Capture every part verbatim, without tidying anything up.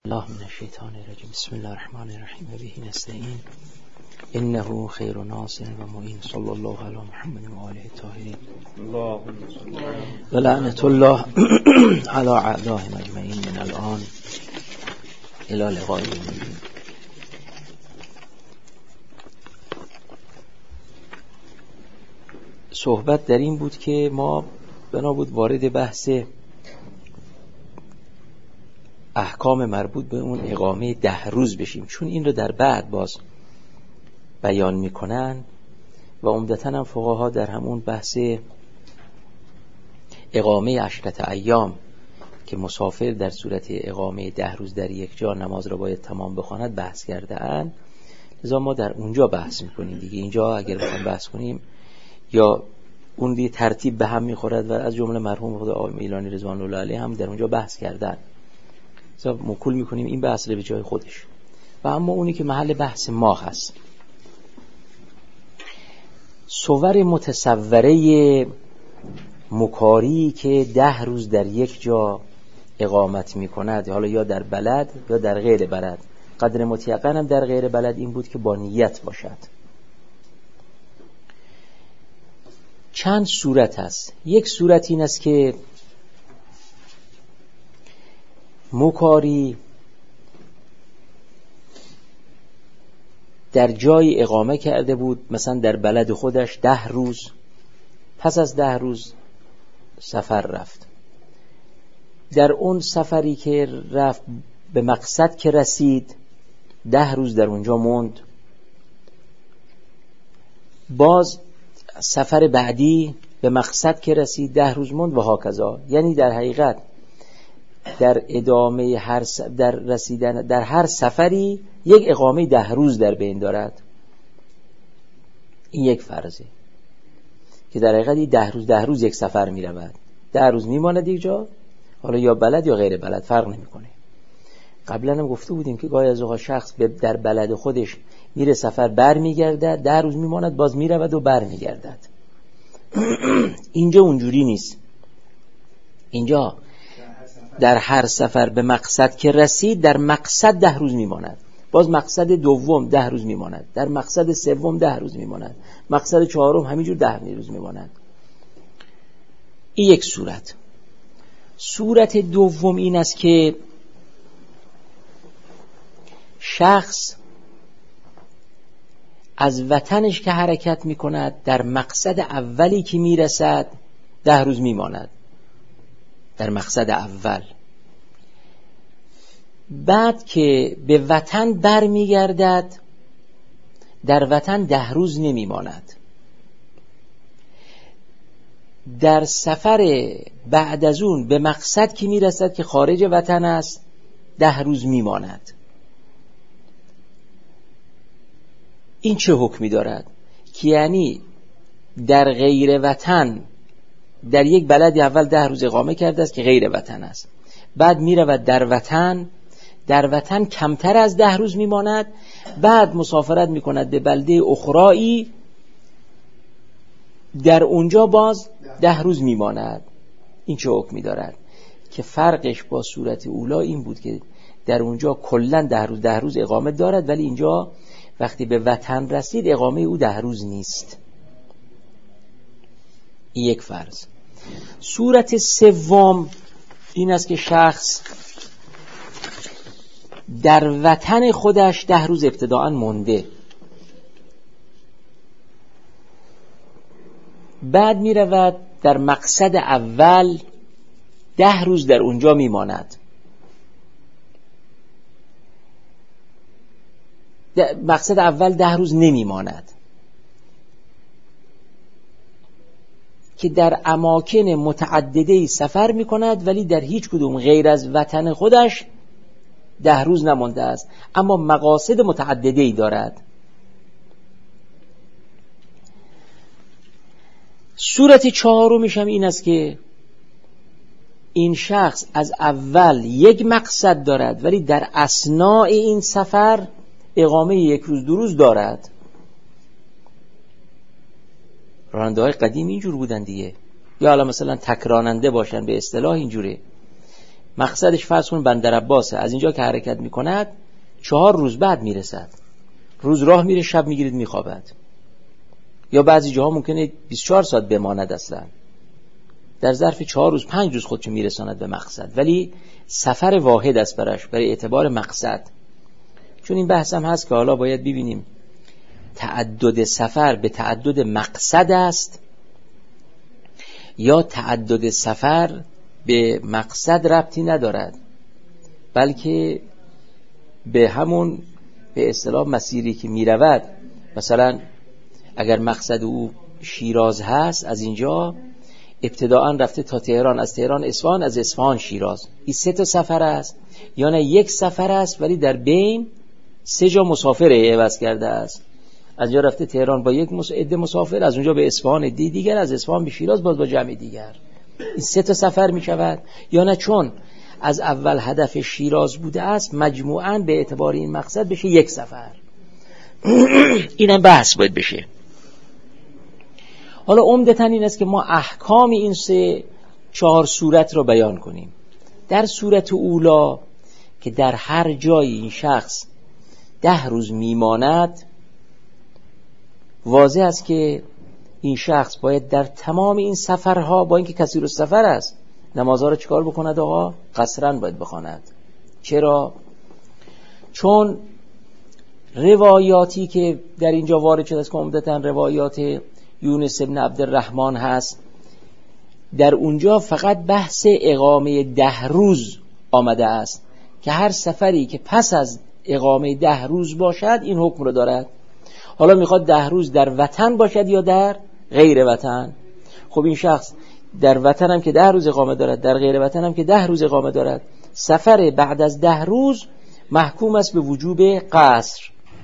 الله من الشیطان الرجیم. بسم الله الرحمن الرحیم و به نستعین انه خیر ناصر و معین. صلی الله علی محمد و آله الطاهرین و لعنت الله علی اعدائهم اجمعین من الان الی لقاء یوم. صحبت در این بود که ما بنا بود وارد بحث احکام مربوط به اون اقامه ده روز بشیم، چون این رو در بعد باز بیان میکنن و عمدتاً هم فقها در همون بحث اقامه عشرت ایام که مسافر در صورت اقامه ده روز در یک جا نماز را باید تمام بخواند بحث کرده اند. لذا ما در اونجا بحث میکنیم دیگه. اینجا اگر بخوایم بحث کنیم یا اون دی ترتیب به هم میخورد و از جمله مرحوم خدا آقای میلانی رضوان الله علیه هم در اونجا بحث کردن. مکول میکنیم این بحث رو به جای خودش. و اما اونی که محل بحث ما هست، صور متصوره مکاری که ده روز در یک جا اقامت میکند، حالا یا در بلد یا در غیر بلد. قدر متیقن هم در غیر بلد این بود که با نیت باشد. چند صورت هست. یک صورت این است که مکاری در جای اقامه کرده بود، مثلا در بلد خودش ده روز، پس از ده روز سفر رفت. در اون سفری که رفت به مقصد که رسید ده روز در اونجا موند. باز سفر بعدی به مقصد که رسید ده روز موند و هاکذا. یعنی در حقیقت در ادامه هر س... در رسیدن در هر سفری یک اقامه ده روز در بین دارد. این یک فرضه که در حقیقت ده روز ده روز یک سفر می رود. ده روز می ماند یک جا، حالا یا بلد یا غیر بلد فرق نمی کنه. قبلا هم گفته بودیم که گاهی از اوقات شخص در بلد خودش میره سفر بر می گردد، ده روز می ماند، باز می رود و بر می گردد. اینجا اونجوری نیست. اینجا در هر سفر به مقصد که رسید در مقصد ده روز میماند، باز مقصد دوم ده روز میماند، در مقصد سوم ده روز میماند، مقصد چهارم همینجور ده روز میماند. این یک صورت. صورت دوم این است که شخص از وطنش که حرکت میکند در مقصد اولی که میرسد ده روز میماند، در مقصد اول. بعد که به وطن بر میگردد در وطن ده روز نمیماند. در سفر بعد از اون به مقصد که میرسد که خارج وطن است ده روز میماند. این چه حکمی دارد؟ که یعنی در غیر وطن در یک بلدی اول ده روز اقامه کرده است که غیر وطن است، بعد می رود در وطن، در وطن کمتر از ده روز می ماند، بعد مسافرت می کند به بلده اخرایی، در اونجا باز ده روز می ماند. این چه حکمی دارد؟ که فرقش با صورت اولا این بود که در اونجا کلن ده روز ده روز اقامه دارد، ولی اینجا وقتی به وطن رسید اقامه او ده روز نیست. این یک فرض. صورت سوم این است که شخص در وطن خودش ده روز ابتداءً مونده، بعد می رود در مقصد اول ده روز در اونجا می ماند. مقصد اول ده روز نمی ماند که در اماکن متعدده سفر می کند، ولی در هیچ کدوم غیر از وطن خودش ده روز نمانده است، اما مقاصد متعدده‌ای دارد. صورت چهارمیش هم این است که این شخص از اول یک مقصد دارد، ولی در اثناء این سفر اقامه یک روز دو روز دارد. راننده های قدیم اینجور بودن دیگه، یا حالا مثلا تک راننده باشن به اصطلاح اینجوره. مقصدش فرض کن بندر عباسه، از اینجا که حرکت میکند چهار روز بعد میرسد. روز راه میره، شب میگیرید میخوابد، یا بعضی جاها ممکنه بیست و چهار ساعت بماند اصلا. در ظرف چهار روز پنج روز خودشو میرساند به مقصد، ولی سفر واحد است براش برای اعتبار مقصد. چون این بحث هم هست که حالا باید ببینیم تعدد سفر به تعدد مقصد است یا تعدد سفر به مقصد ربطی ندارد، بلکه به همون به اصطلاح مسیری که میرود. مثلا اگر مقصد او شیراز هست، از اینجا ابتداءً رفته تا تهران، از تهران اصفهان، از اصفهان شیراز، این سه تا سفر است. یا نه یک سفر است ولی در بین سه جا مسافر عوض کرده است. از اینجا رفته تهران با یک عده مسافر، از اونجا به اصفهان عده دیگر، از اصفهان به شیراز باز با جمع دیگر. این سه تا سفر می شود. یا نه چون از اول هدف شیراز بوده است، مجموعاً به اعتبار این مقصد بشه یک سفر. اینم بحث باید بشه. حالا عمدتاً این است که ما احکام این سه چهار صورت را بیان کنیم. در صورت اولا که در هر جای این شخص ده روز میماند، واضح است که این شخص باید در تمام این سفرها، با اینکه کثیر السفر است، نمازها رو چیکار بکند آقا؟ قصراً باید بخواند. چرا؟ چون روایاتی که در اینجا وارد شده است که عمدتاً روایات یونس ابن عبدالرحمن هست، در اونجا فقط بحث اقامه ده روز آمده است که هر سفری که پس از اقامه ده روز باشد این حکم رو دارد. حالا میخواد ده روز در وطن باشد یا در غیر وطن. خب این شخص در وطن هم که ده روز اقامه دارد، در غیر وطن هم که ده روز اقامه دارد، سفر بعد از ده روز محکوم است به وجوب قصر.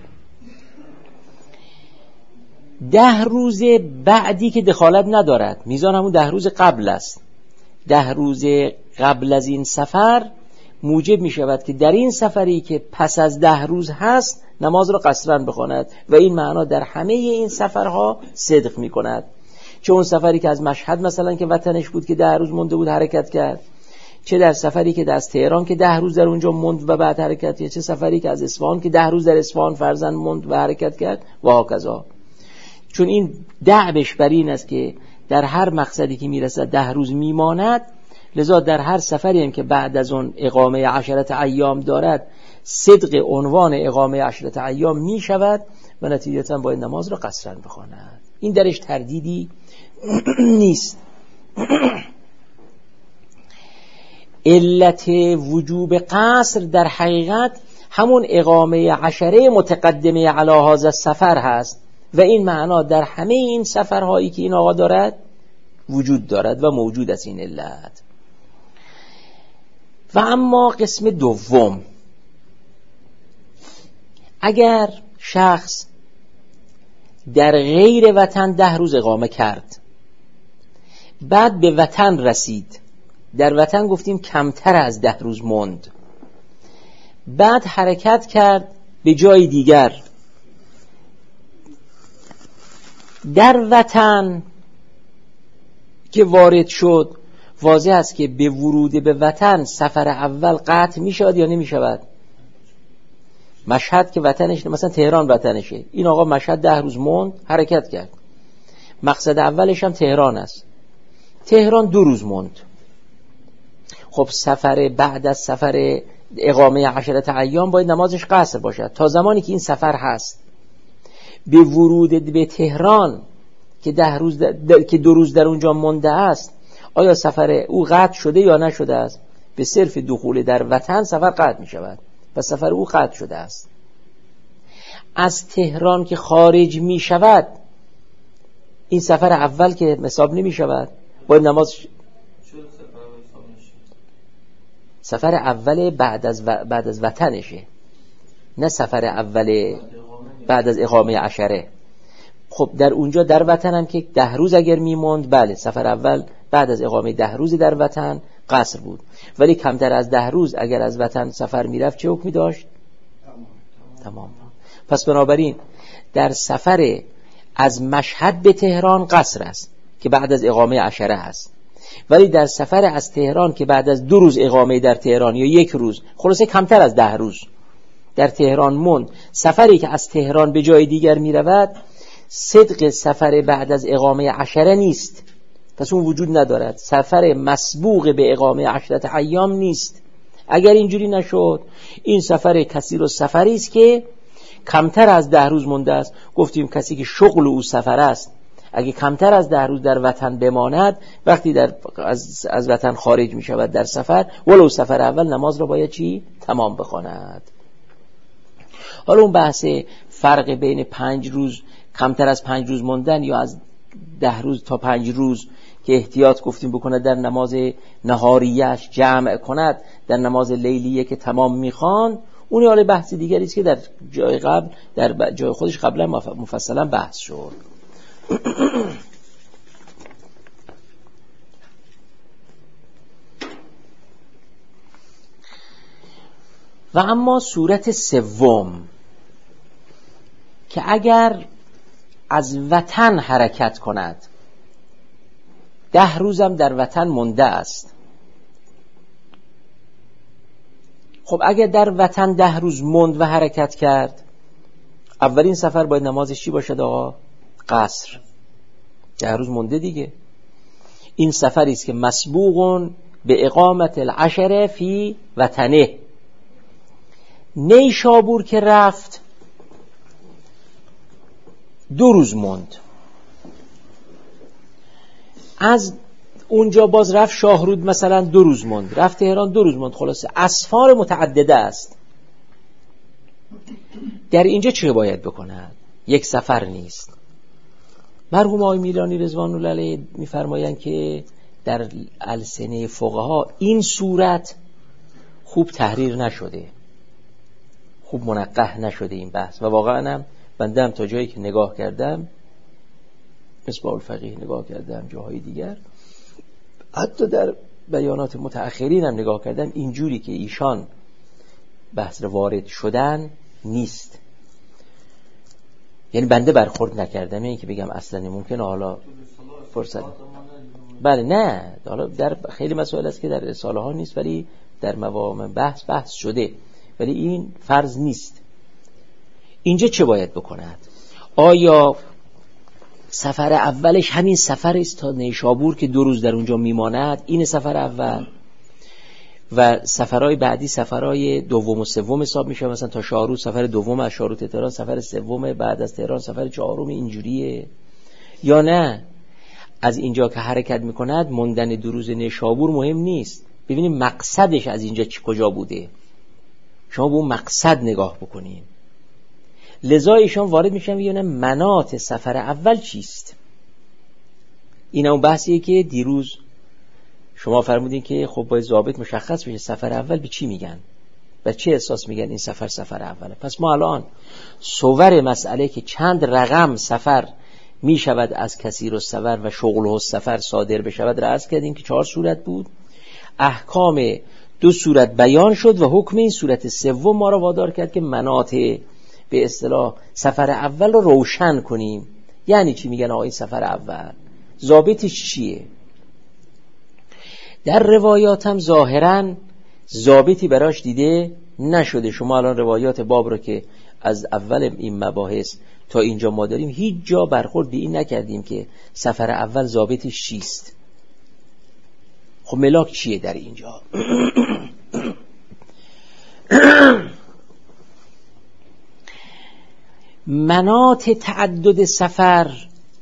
ده روز بعدی که دخالت ندارد، میزان همون ده روز قبل است. ده روز قبل از این سفر موجب می شود که در این سفری که پس از ده روز هست نماز را قصراً بخواند و این معنا در همه این سفرها صدق می کند. چه اون سفری که از مشهد مثلا که وطنش بود که ده روز مونده بود حرکت کرد، چه در سفری که از تهران که ده روز در اونجا موند و بعد حرکت کرد، چه سفری که از اصفهان که ده روز در اصفهان فرزند موند و حرکت کرد و هاکذا. چون این دعبش بر این است که در هر مقصدی که میرسد ده روز میماند، لذا در هر سفری هم که بعد از اون اقامه عشرت ایام دارد صدق عنوان اقامه عشرت ایام می شود و نتیجتا باید نماز را قصراً بخواند. این درش تردیدی نیست. علت وجوب قصر در حقیقت همون اقامه عشره متقدمه علی هذا السفر هست و این معنا در همه این سفرهایی که این آقا دارد وجود دارد و موجود است این علت. و اما قسم دوم، اگر شخص در غیر وطن ده روز اقامه کرد، بعد به وطن رسید، در وطن گفتیم کمتر از ده روز موند، بعد حرکت کرد به جای دیگر، در وطن که وارد شد واضح است که به ورود به وطن سفر اول قطع می شود یا نمی شود؟ مشهد که وطنش، مثلا تهران وطنشه، این آقا مشهد ده روز موند حرکت کرد، مقصد اولش هم تهران است، تهران دو روز موند. خب سفر بعد از سفر اقامه عشرت ایام باید نمازش قصر باشد تا زمانی که این سفر هست. به ورود به تهران که ده روز در... که دو روز در اونجا مونده است، آیا سفر او قطع شده یا نشده است؟ به صرف دخول در وطن سفر قطع می شود، پس سفر او قطع شده است. از تهران که خارج می شود، این سفر اول که حساب نمی شود، باید نماز سفر اول بعد از و... بعد از وطنشه، نه سفر اول بعد از اقامه عشره. خب در اونجا در وطن هم که ده روز اگر میموند، بله سفر اول بعد از اقامه ده روز در وطن قصر بود، ولی کمتر از ده روز اگر از وطن سفر میرفت چه حکمی داشت؟ تمام. تمام. پس بنابراین در سفر از مشهد به تهران قصر است که بعد از اقامه عشره هست، ولی در سفر از تهران که بعد از دو روز اقامه در تهران یا یک روز، خلاصه کمتر از ده روز در تهران موند، سفری که از تهران به جای دیگر می رود صدق سفر بعد از اقامه عشره نیست، پس اون وجود ندارد. سفر مسبوق به اقامه عشرت ایام نیست. اگر اینجوری نشد، این سفر کثیر السفری است که کمتر از ده روز مونده است. گفتیم کسی که شغل او سفر است، اگه کمتر از ده روز در وطن بماند، وقتی در از, از وطن خارج می شود در سفر، ولو سفر اول، نماز را باید چی؟ تمام بخواند. حالا اون بحث فرق بین پنج روز، کمتر از پنج روز موندن یا از ده روز تا پنج روز که احتیاط گفتیم بکند در نماز نهاریش جمع کند، در نماز لیلیه که تمام میخوان، اون حالا بحث دیگری است که در جای قبل در جای خودش قبلا مفصلا بحث شد. و اما صورت سوم که اگر از وطن حرکت کند، ده روزم در وطن مونده است. خب اگر در وطن ده روز موند و حرکت کرد، اولین سفر باید نمازش چی باشد آقا؟ قصر. ده روز مونده دیگه. این سفری است که مسبوق به اقامت العشره فی وطنه. نیشابور که رفت دو روز موند، از اونجا باز رفت شاهرود مثلا دو روز موند، رفت تهران دو روز موند، خلاصه اسفار متعدده است. در اینجا چه باید بکند؟ یک سفر نیست. مرحوم آقای میلانی رضوان الله علیه میفرمایند که در السنه فقها این صورت خوب تحریر نشده، خوب منقح نشده این بحث، و واقعا هم بنده هم تا جایی که نگاه کردم، مصباح الفقیه نگاه کردم، جاهای دیگر، حتی در بیانات متأخرین هم نگاه کردم، اینجوری که ایشان بحث وارد شدن نیست. یعنی بنده برخورد نکردم، این که بگم اصلا ممکنه حالا فرصت، بله نه، حالا در خیلی مسائل است که در رساله ها نیست ولی در مواقع بحث بحث شده، ولی این فرض نیست. اینجا چه باید بکند؟ آیا سفر اولش همین سفر است تا نیشابور که دو روز در اونجا میماند، این سفر اول، و سفرهای بعدی سفرهای دوم و سوم حساب میشه، مثلا تا شاهرود سفر دوم، از شاهرود تهران سفر سوم، بعد از تهران سفر چهارم، اینجوریه؟ یا نه از اینجا که حرکت میکند موندن دو روز نیشابور مهم نیست، ببینیم مقصدش از اینجا چی کجا بوده، شما به اون مقصد نگاه بکنیم. لذا ایشان وارد میشن میگن مناط سفر اول چیست. این اون بحثیه که دیروز شما فرمودین که خب باید ضابط مشخص بشه سفر اول به چی میگن، به چه احساس میگن این سفر سفر اوله. پس ما الان صور مسئله که چند رقم سفر میشود از کثیر السفر و شغل السفر صادر بشود را عرض کردیم که چهار صورت بود. احکام دو صورت بیان شد و حکم این صورت سوم ما را وادار کرد که مناط به اصطلاح سفر اول رو روشن کنیم. یعنی چی میگن آقای سفر اول؟ ضابطش چیه؟ در روایات هم ظاهراً ضابطی براش دیده نشده. شما الان روایات باب رو که از اول این مباحث تا اینجا ما داریم هیچ جا برخورد به این نکردیم که سفر اول ضابطش چیست. خب ملاک چیه در اینجا؟ مناط تعدد سفر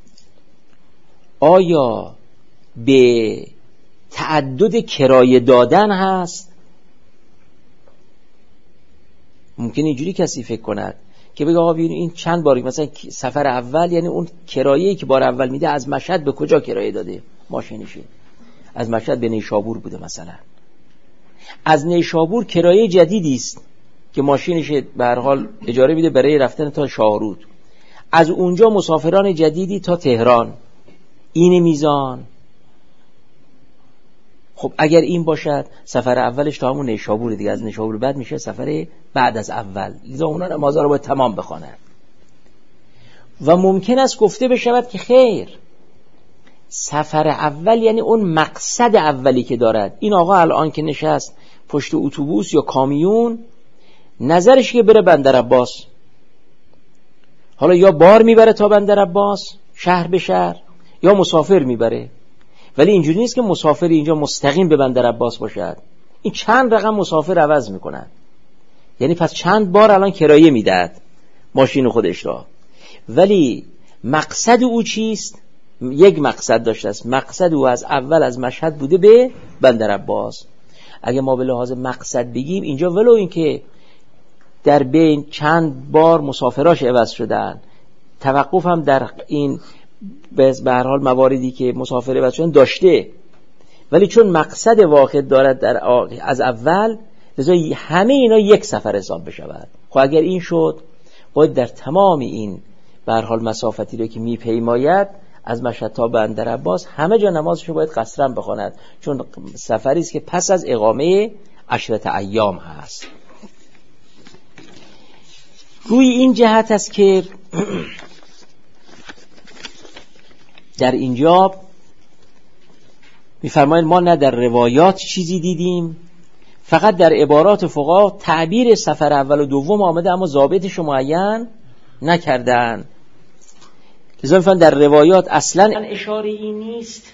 آیا به تعدد کرایه دادن هست؟ ممکن اینجوری کسی فکر کند که بگه آقا ببین این چند باری، مثلا سفر اول یعنی اون کرایه‌ای که بار اول میده از مشهد به کجا کرایه داده ماشینشه، از مشهد به نیشابور بوده، مثلا از نیشابور کرایه جدیدی است که ماشینش به هر حال اجاره میده برای رفتن تا شاهرود، از اونجا مسافران جدیدی تا تهران، این میزان. خب اگر این باشد سفر اولش تا همون نیشابور دیگه، از نیشابور بعد میشه سفر بعد از اول، لذا اونا نمازها رو باید تمام بخوانند. و ممکن است گفته بشود که خیر، سفر اول یعنی اون مقصد اولی که دارد. این آقا الان که نشست پشت اتوبوس یا کامیون، نظرش که بره بندر عباس، حالا یا بار میبره تا بندر عباس شهر به شهر یا مسافر میبره، ولی اینجوری نیست که مسافر اینجا مستقیم به بندر عباس باشد. این چند رقم مسافر عوض میکنن، یعنی پس چند بار الان کرایه میدهد ماشین خودش را. ولی مقصد او چیست؟ یک مقصد داشته است. مقصد او از اول از مشهد بوده به بندر عباس. اگه ما به لحاظ مقصد بگیم اینجا، ولو این که در بین چند بار مسافراش عوض شدن، توقف هم در این به هر حال مواردی که مسافر عوض شدن داشته، ولی چون مقصد واحد دارد در از اول، لذا همه اینا یک سفر حساب بشود. خب اگر این شد، باید در تمام این به هر حال مسافتی رو که میپیماید از مشهد تا بندر عباس همه جا نمازشو باید قصرا بخواند، چون سفری است که پس از اقامه عشرت ایام هست. روی این جهت است که در اینجا می‌فرمایند ما نه در روایات چیزی دیدیم، فقط در عبارات فقها تعبیر سفر اول و دوم آمده اما ضابطش معین نکردن. لذا می‌فرمایند در روایات اصلا اشاره این نیست،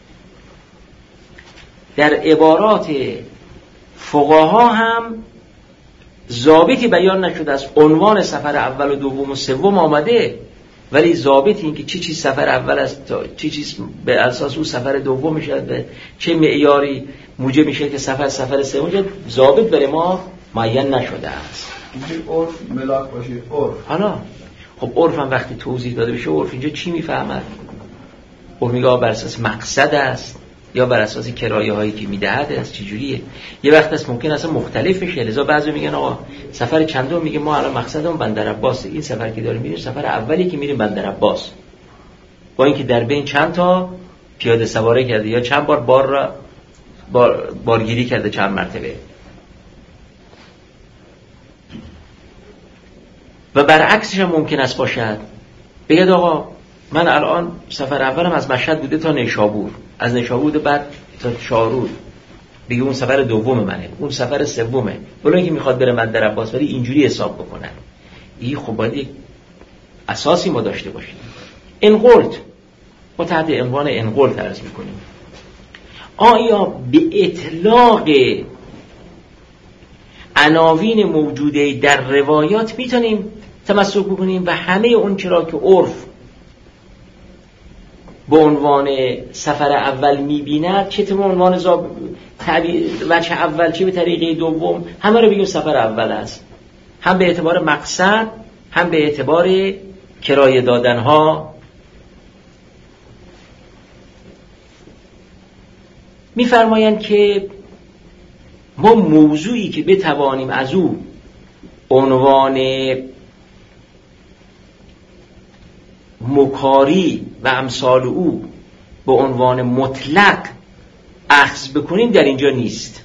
در عبارات فقها هم ضابطی بیان نشده است. عنوان سفر اول و دوم و سوم آمده، ولی ضابط این که چی چیز سفر اول است، چی چیز به اساس اون سفر دوم میشه، چه معیاری موجب میشه که سفر سفر سوم شد، ضابط برای ما معین نشده است. این عرف ملاک باشه. عرف حالا خب عرف هم وقتی توضیح داده بشه، عرف اینجا چی میفهمد؟ عرف میگه بر اساس مقصد است یا بر اساس کرایه هایی که میدهد است، چه جوریه؟ یه وقت است ممکن اصلا مختلف بشه. لذا بعضی میگن آقا سفر چندم، میگه ما الان مقصدمون بندر عباس، این سفر که داریم میریم سفر اولی که میریم بندر عباس، با اینکه در بین چند تا پیاده سواری کرده یا چند بار بار را بار بارگیری کرده چند مرتبه. و برعکسش هم ممکن است باشد، بگید آقا من الان سفر اولم از مشهد بوده تا نیشابور، از نیشابور بعد تا شارود، بگه اون سفر دوم منه، اون سفر سومه، ولی اینکه میخواد بره بندر عباس، ولی اینجوری حساب بکنن. این خب باید یک اساسی ما داشته باشیم. انقلت ما تحت عنوان انقلت عرض میکنیم، آیا به اطلاق عناوین موجوده در روایات میتونیم تمسک بکنیم و همه اون چرا که عرف به عنوان سفر اول میبیند، چه به عنوان زاب... وجه اول چه به طریقه دوم، همه رو بگیم سفر اول است، هم به اعتبار مقصد هم به اعتبار کرایه دادن ها. میفرمایند که ما موضوعی که بتوانیم از او عنوان مکاری و امثال او به عنوان مطلق اخذ بکنیم در اینجا نیست.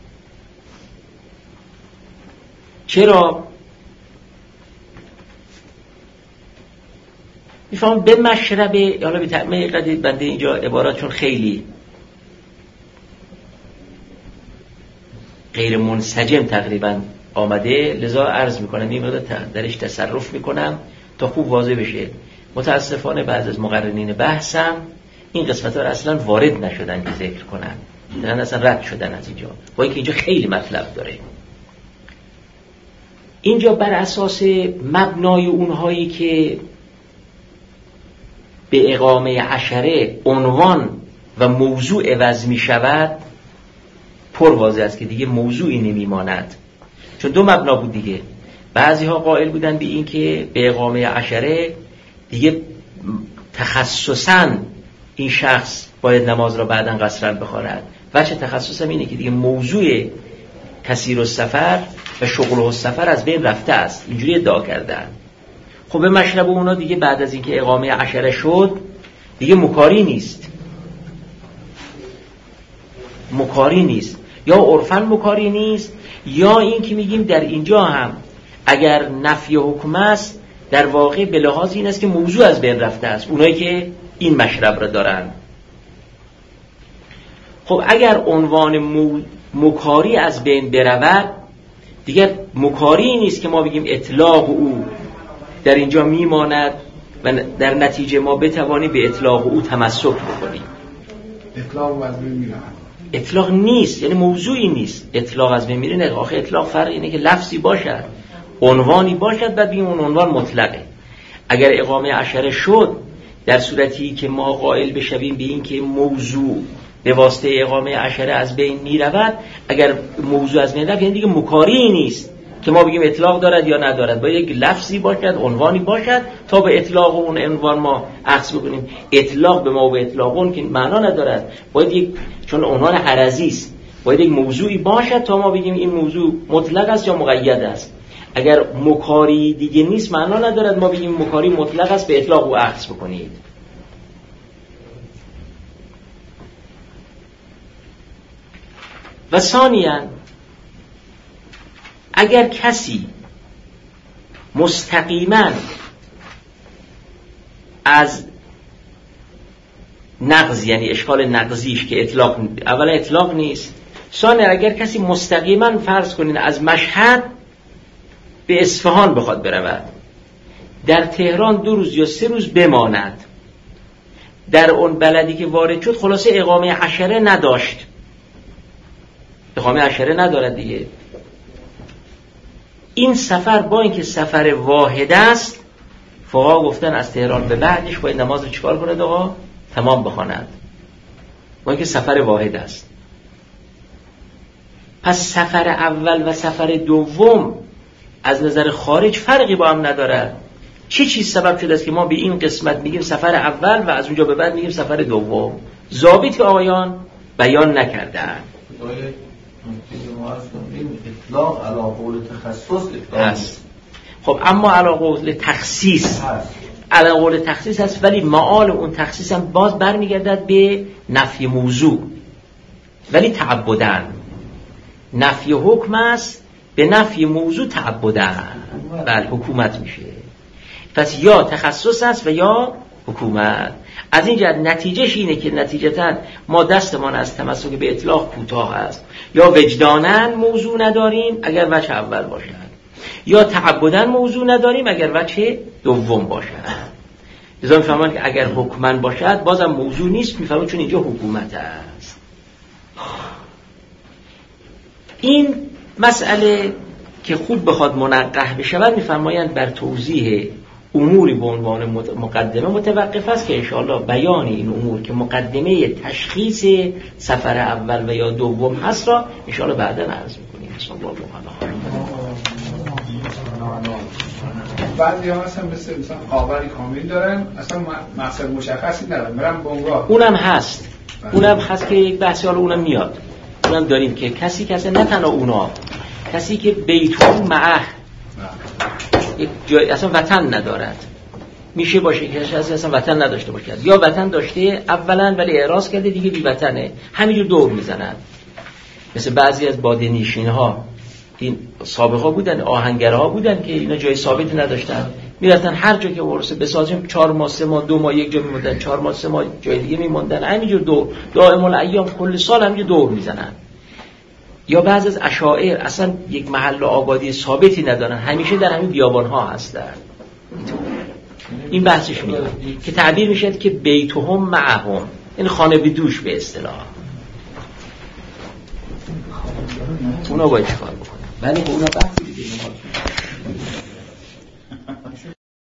چرا؟ میفهم به مشربه، حالا به تعمیه قدید بنده اینجا عبارات چون خیلی غیر منسجم تقریبا آمده، لذا عرض میکنم این مقدار درش تصرف میکنم تا خوب واضح بشه. متاسفانه بعض از مقررین بحثم این قسمت ها اصلا وارد نشدن که ذکر کنن، دارن اصلا رد شدن از اینجا، با اینکه اینجا خیلی مطلب داره. اینجا بر اساس مبنای اونهایی که به اقامه عشره عنوان و موضوع عوض می شود، پر واضح است که دیگه موضوعی نمیماند، چون دو مبنا بود دیگه. بعضی ها قائل بودن به این که به اقامه عشره دیگه تخصصاً این شخص باید نماز را بعداً قصراً بخواند، وجه تخصصم اینه که دیگه موضوع کثیر السفر و شغل السفر از بین رفته است، اینجوری ادعا کردن. خب به مشرب اونا دیگه بعد از اینکه اقامه عشره شد دیگه مکاری نیست، مکاری نیست، یا عرفاً مکاری نیست، یا این که میگیم در اینجا هم اگر نفی حکم است در واقع به لحاظ این است که موضوع از بین رفته است، اونایی که این مشرب را دارن. خب اگر عنوان مو... مکاری از بین برود دیگر مکاری نیست که ما بگیم اطلاق او در اینجا میماند و در نتیجه ما بتوانیم به اطلاق او تمسک بکنیم. اطلاق از بین میره. اطلاق نیست، یعنی موضوعی نیست. اطلاق از بین میره نه. آخه اطلاق فرق اینه که لفظی باشد، عنوانی باشد، بعد بگیم اون عنوان مطلقه. اگر اقامه عشره شد در صورتی که ما قائل بشویم به این که موضوع به واسطه اقامه عشره از بین میرود، اگر موضوع از بین رفت یعنی دیگه مکاری نیست که ما بگیم اطلاق دارد یا ندارد. باید یک لفظی باشد، عنوانی باشد تا به اطلاق اون عنوان ما اخذ بکنیم. اطلاق به ما و اطلاق اون که معنا ندارد. باید یک، چون عنوان حرزی است، باید یک موضوعی باشد تا ما بگیم این موضوع مطلق است یا مقید است. اگر مکاری دیگه نیست معنا ندارد ما بگیم مکاری مطلق است، به اطلاق او اخذ بکنید. و ثانیاً اگر کسی مستقیما از نقض، یعنی اشکال نقضیش که اطلاق، اولا اطلاق نیست، ثانیاً اگر کسی مستقیما فرض کنین از مشهد به اصفهان بخواد برود، در تهران دو روز یا سه روز بماند، در اون بلدی که وارد شد خلاصه اقامه عشره نداشت، اقامه عشره ندارد دیگه، این سفر با اینکه سفر واحد است، فقها گفتن از تهران به بعدش باید نماز رو چیکار کنه آقا؟ تمام بخواند، با اینکه سفر واحد است. پس سفر اول و سفر دوم از نظر خارج فرقی با هم ندارد. چه چیز سبب شده است که ما به این قسمت میگیم سفر اول و از اونجا به بعد میگیم سفر دوم؟ ضابط آقایان بیان نکردن. اطلاق علی قول تخصص هست. خب اما علی قول تخصیص علی قول تخصیص هست، ولی معال اون تخصیص هم باز برمیگردد به نفی موضوع، ولی تعبدن. نفی حکم است، به نفی موضوع تعبدن. بله حکومت میشه. پس یا تخصص است و یا حکومت. از این جهت نتیجهش اینه که نتیجتاً ما دستمان از تمسک به اطلاق کوتاه است. یا وجداناً موضوع نداریم اگر وجه اول باشد، یا تعبداً موضوع نداریم اگر وجه دوم باشد. لذا میفهمن که اگر حکماً باشد بازم موضوع نیست، میفهمن چون اینجا حکومت است. این مسئله که خوب بخواد منقح بشود میفرمایند بر توضیح اموری به عنوان مقدمه متوقف است که انشاءالله بیان این امور که مقدمه تشخیص سفر اول و یا دوم هست را انشاءالله بعدا عرض میکنیم. بسم الله الرحمن الرحیم. بعضی ها مثلا مثل مثلا خاوری کامل دارن، اصلا مقصد مشخصی ندارن، برن بنگاه. اونم هست، اونم هست که یک بحثی حالا اونم میاد، اونم داریم که کسی کسی نه تنها اونا، کسی که بیتون معه یک جای اصلا وطن ندارد، میشه باشه که کسی اصلا وطن نداشته باشد، یا وطن داشته اولا ولی اعراض کرده دیگه بی وطنه، همینجور دور میزنن. مثل بعضی از باده‌نشین ها، این سابقا بودن، آهنگرها بودن که اینا جای ثابتی نداشتن، میرفتن هر جا که ورسه بسازیم چهار ماه سه ماه دو ماه یک جا میموندن، چهار ماه سه ماه جای دیگه میموندن، همینجور دور دائم الایام کل سال همینجور دور میزنن. یا بعضی از اشاعر اصلا یک محل آبادی ثابتی ندارن، همیشه در همین بیابان ها هستن. این بحثش میاد که تعبیر میشه که بیتهم معهم، این خانه به دوش به اصطلاح. اونا باید چیکار بکنن؟ ولی اونا بحثی دیگه